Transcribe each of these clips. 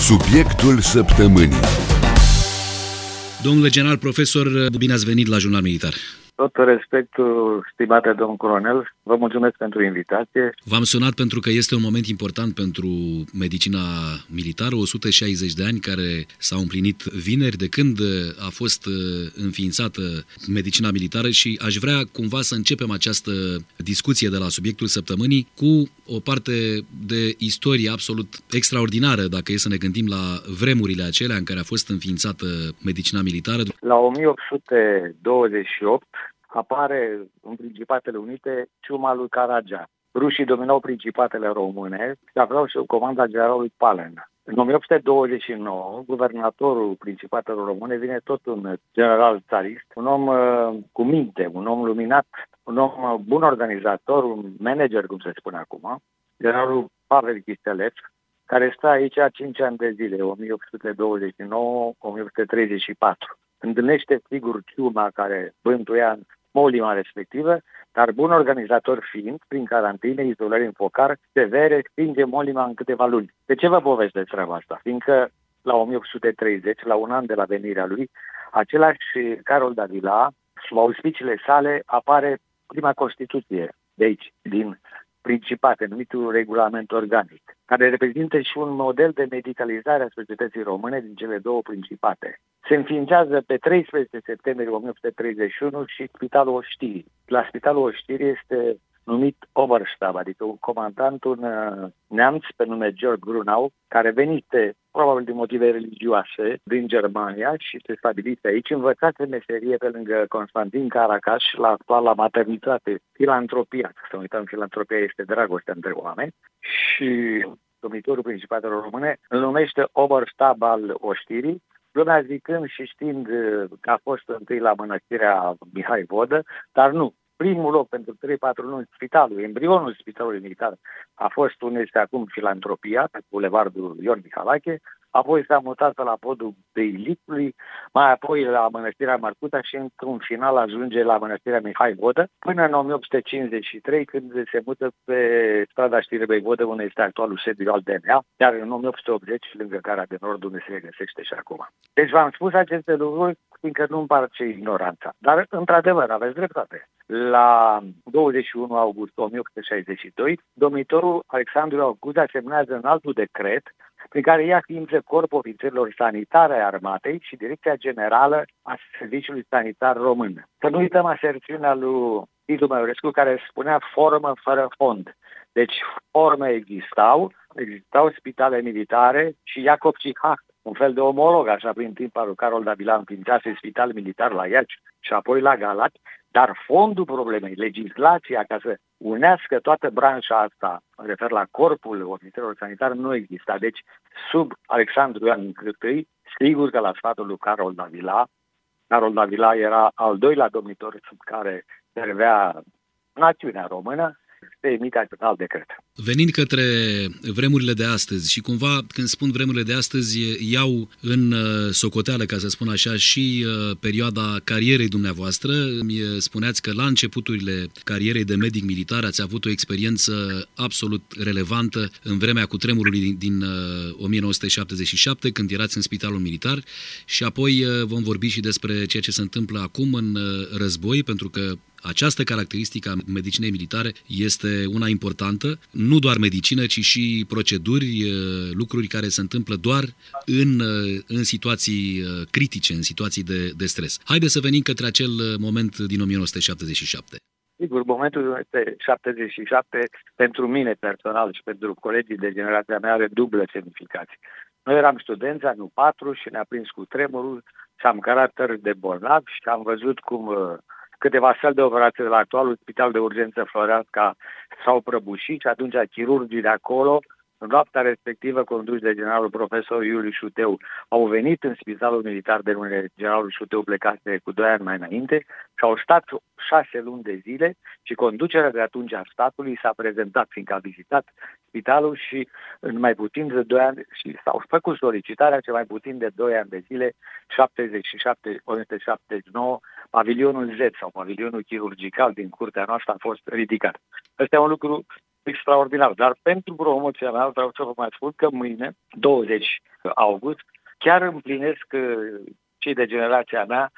Subiectul săptămânii. Domnule general profesor, bine ați venit la Jurnal Militar. Tot respectul, stimate domn colonel, vă mulțumesc pentru invitație. V-am sunat pentru că este un moment important pentru medicina militară, 160 de ani care s-au împlinit vineri de când a fost înființată medicina militară și aș vrea cumva să începem această discuție de la subiectul săptămânii cu o parte de istorie absolut extraordinară, dacă e să ne gândim la vremurile acelea în care a fost înființată medicina militară. La 1828 apare în Principatele Unite ciuma lui Caragia. Rușii dominau principatele române și aveau și comanda generalului Palen. În 1829, guvernatorul Principatelor Române vine tot un general țarist, un om cu minte, un om luminat, un om bun organizator, un manager, cum se spune acum, generalul Pavel Chisteleț, care stă aici 5 ani de zile, 1829-1834. Întâlnește, sigur, ciuma care bântuia molima respectivă, dar bun organizator fiind, prin carantine, izolări în focar, severe, stinge molima în câteva luni. De ce vă povestesc treaba asta? Fiindcă la 1830, la un an de la venirea lui, același Carol Davila, sub auspiciile sale, apare prima Constituție de aici, din Principate, numitul regulament organic, care reprezintă și un model de medicalizare a societății române din cele două principate. Se înființează pe 13 septembrie 1831 și Spitalul Oștirii. La Spitalul Oștirii este numit Oberstab, adică un comandant, un neamț pe nume Georg Grunau, care venise probabil din motive religioase din Germania și se stabilise aici, învățase meserie pe lângă Constantin Caracaș la actuala maternitate, filantropia. Să nu uităm, filantropia este dragostea între oameni și domnitorul Principatelor Române îl numește Oberstab al Oștirii, lumea zicând și știind că a fost întâi la mănăstirea Mihai Vodă, dar nu. Primul loc pentru 3-4 luni, spitalul, embrionul spitalului militar a fost unde este acum filantropia, pe bulevardul Ion Mihalache, apoi s-a mutat la podul Beilicului, mai apoi la mănăstirea Marcuta și într-un final ajunge la mănăstirea Mihai Vodă, până în 1853, când se mută pe strada Știrbei Vodă, unde este actualul sediu al DNA, iar în 1880, lângă Cara de Nord, unde se regăsește și acum. Deci v-am spus aceste lucruri, fiindcă nu împarce ignoranța. Dar, într-adevăr, aveți dreptate. La 21 august 1862, domnitorul Alexandru Augusta semnează în altul decret prin care ia ființă Corpul Ofițerilor Sanitare ai Armatei și Direcția Generală a Serviciului Sanitar Român. Să nu uităm aserțiunea lui Titu Măurescu, care spunea formă fără fond. Deci forme existau spitale militare și Iacob Cihah, un fel de omolog, așa prin timp al lui Carol Davila, înființase spital militar la Iași și apoi la Galați, dar fondul problemei, legislația ca să unească toată branșa asta, mă refer la corpul ofițerilor sanitari, nu exista. Deci, sub Alexandru Ioan I, sigur că la sfatul lui Carol Davila era al doilea domnitor sub care servea națiunea română, se emite acest alt decret. Venind către vremurile de astăzi și cumva când spun vremurile de astăzi iau în socoteală, ca să spun așa, și perioada carierei dumneavoastră. Mi spuneați că la începuturile carierei de medic militar ați avut o experiență absolut relevantă în vremea cutremurului din 1977, când erați în spitalul militar, și apoi vom vorbi și despre ceea ce se întâmplă acum în război, pentru că această caracteristică a medicinei militare este una importantă, nu doar medicină, ci și proceduri, lucruri care se întâmplă doar în situații critice, în situații de stres. Haideți să venim către acel moment din 1977. Sigur, momentul 1977 pentru mine personal și pentru colegii de generația mea are dublă semnificație. Noi eram studenți, anul 4, și ne-a prins cu tremurul și am cărat tări de bolnavi și am văzut cum câteva săli de operație de la actualul Spital de Urgență Floreasca s-au prăbușit și atunci chirurgii de acolo, în noaptea respectivă, conduși de generalul profesor Iuliu Șuteu, au venit în Spitalul Militar de unde generalul Șuteu plecase cu 2 ani mai înainte și au stat 6 luni de zile și conducerea de atunci a statului s-a prezentat, fiindcă a vizitat spitalul și în mai puțin de 2 ani și s-au făcut solicitarea ce mai puțin de 2 ani de zile, 77-1979, pavilionul Z sau pavilionul chirurgical din curtea noastră a fost ridicat. Ăsta e un lucru extraordinar. Dar pentru promoția mea vreau să vă mai spun că mâine, 20 august, chiar împlinesc cei de generația mea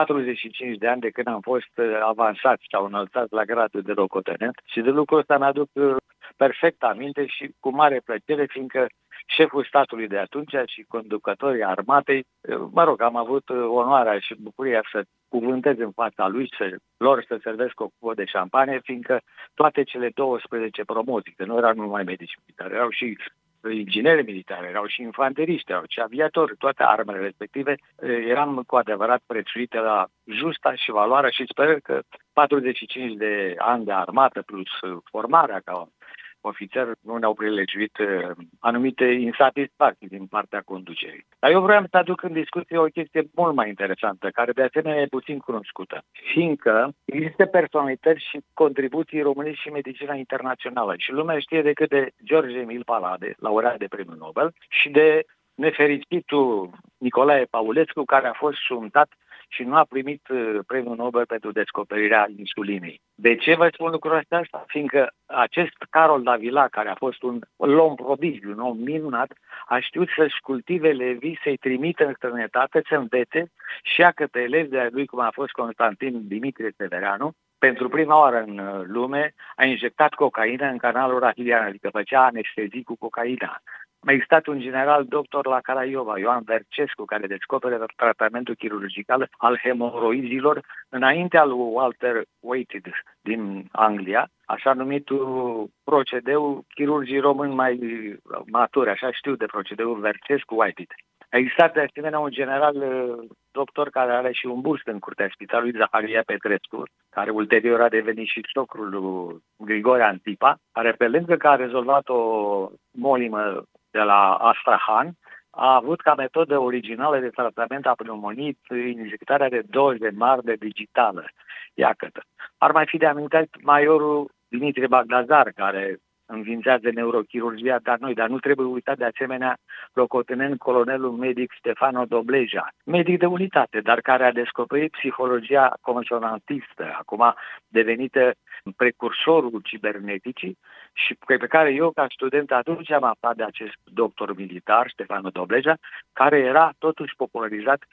45 de ani de când am fost avansat sau înălțat la gradul de locotenent și de lucrul ăsta mi-aduc perfect aminte și cu mare plăcere, fiindcă șeful statului de atunci și conducătorii armatei, am avut onoarea și bucuria să cuvântez în fața lui, lor să servesc o cupă de șampanie, fiindcă toate cele 12 promoții, că nu erau numai medici militari, erau și ingineri militari, erau și infanteriști, erau și aviatori, toate armele respective, eram cu adevărat prețuite la justa și valoarea și sper că 45 de ani de armată plus formarea ca ofițer nu ne-au prilejuit anumite insatisfacții din partea conducerii. Dar eu vreau să aduc în discuție o chestie mult mai interesantă, care de asemenea e puțin cunoscută, fiindcă există personalități și contribuții românești și medicina internațională. Și lumea știe decât de George Emil Palade, laureat de Premiul Nobel, și de nefericitul Nicolae Paulescu, care a fost șuntat și nu a primit Premiul Nobel pentru descoperirea insulinei. De ce vă spun lucrul ăsta? Fiindcă acest Carol Davila, care a fost un om prodigiu, un om minunat, a știut să-și cultive elevii, să-i trimită în străinătate, să învețe și ia că pe elevi de lui, cum a fost Constantin Dimitrie Severanu, pentru prima oară în lume a injectat cocaină în canalul rahilian, adică făcea anestezii cu cocaina. A existat un general doctor la Craiova, Ioan Vercescu, care descoperă tratamentul chirurgical al hemoroizilor înaintea lui Walter Whitehead din Anglia, așa numitul procedeu chirurgii români mai maturi, așa știu de procedeul Vercescu-Whitehead. A existat de asemenea un general doctor care are și un bust în curtea spitalului, Zaharia Petrescu, care ulterior a devenit și socrul lui Grigore Antipa, care pe lângă că a rezolvat o molimă de la Astrahan, a avut ca metodă originală de tratament a pneumoniei injectarea de doze mari de digitală. Iată. Ar mai fi de amintit majorul Dimitrie Bagdazar, care înființează neurochirurgia dar nu trebuie uitat de asemenea locotenent colonelul medic Stefano Dobleja, medic de unitate, dar care a descoperit psihologia consonantistă, acum devenită precursorul ciberneticii și pe care eu, ca student, atunci am aflat de acest doctor militar, Stefano Dobleja, care era totuși popularizat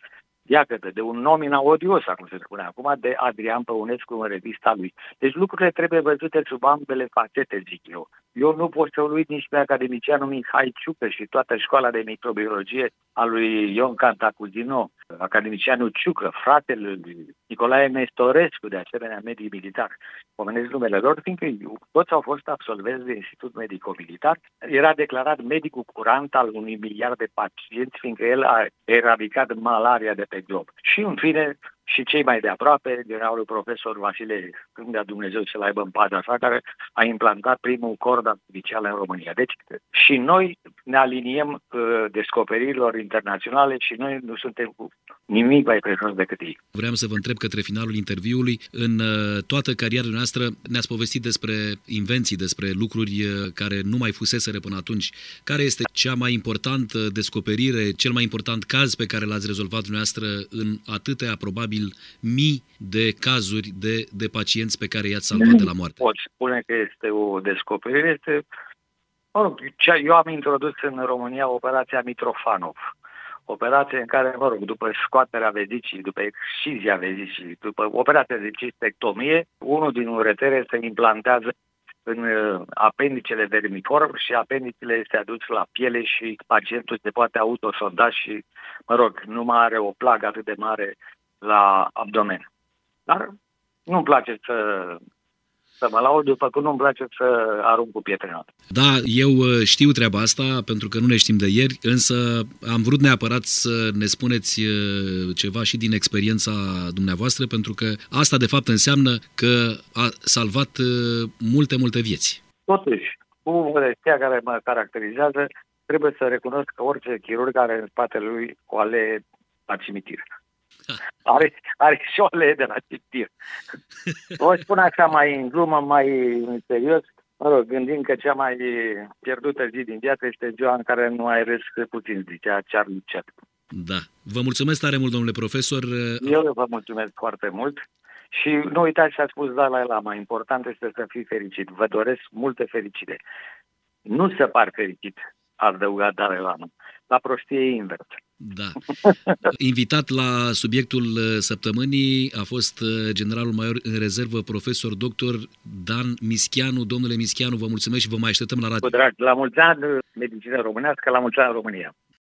de un nomina odios, cum se spune acum, de Adrian Păunescu în revista lui. Deci lucrurile trebuie văzute sub ambele fațete, zic eu. Eu nu pot să uit nici pe academicianul Mihai Ciucă și toată școala de microbiologie a lui Ion Cantacuzino, academicianul Ciucă, fratele lui Nicolae Nestorescu, de asemenea medic militar. Pomenesc numele lor, fiindcă toți au fost absolvenți de Institut Medico-Militar. Era declarat medicul curant al unui miliard de pacienți, fiindcă el a eradicat malaria de pe glob. Și în fine, și cei mai de aproape, generalul profesor Vasile Cândea, Dumnezeu să-l aibă în pază așa, care a implantat primul cord artificial în România. Deci și noi ne aliniem descoperirilor internaționale și noi nu suntem cu nimic mai presus decât ei. Vreau să vă întreb către finalul interviului, în toată cariera noastră ne-ați povestit despre invenții, despre lucruri care nu mai fuseseră până atunci. Care este cea mai importantă descoperire, cel mai important caz pe care l-ați rezolvat dumneavoastră în atâtea, probabil, mii de cazuri de pacienți pe care i-ați salvat de la moarte? Pot spune că este o descoperire. Eu am introdus în România operația Mitrofanov. Operație în care, după scoaterea vezicii, după excizia vezicii, după operația de cistectomie, unul din uretere se implantează în apendicele vermiform și apendicele este adus la piele și pacientul se poate autosonda și, nu mai are o plagă atât de mare la abdomen. Dar nu-mi place să mă laud, după cum nu-mi place să arunc cu pietre în apă. Da, eu știu treaba asta, pentru că nu ne știm de ieri, însă am vrut neapărat să ne spuneți ceva și din experiența dumneavoastră, pentru că asta de fapt înseamnă că a salvat multe vieți. Totuși, cu modestia care mă caracterizează, trebuie să recunosc că orice chirurg are în spatele lui o alee la cimitir. Are și o alee de la cimitir. O spun așa mai în glumă, mai în serios, gândind că cea mai pierdută zi din viață este ziua în care nu ai râs puțin, zicea Charlie Chaplin. Da. Vă mulțumesc tare mult, domnule profesor. Eu vă mulțumesc foarte mult Și nu uitați ce a spus Dalai Lama, important este să fii fericit. Vă doresc multe fericire. Nu să par fericit, a adăugat Dalai Lama. La prostie e invers. Da. Invitat la subiectul săptămânii a fost generalul major în rezervă, profesor dr. Dan Mischianu. Domnule Mischianu, vă mulțumesc și vă mai așteptăm la radio. Cu drag, la mulți ani medicină românească, la mulți ani România.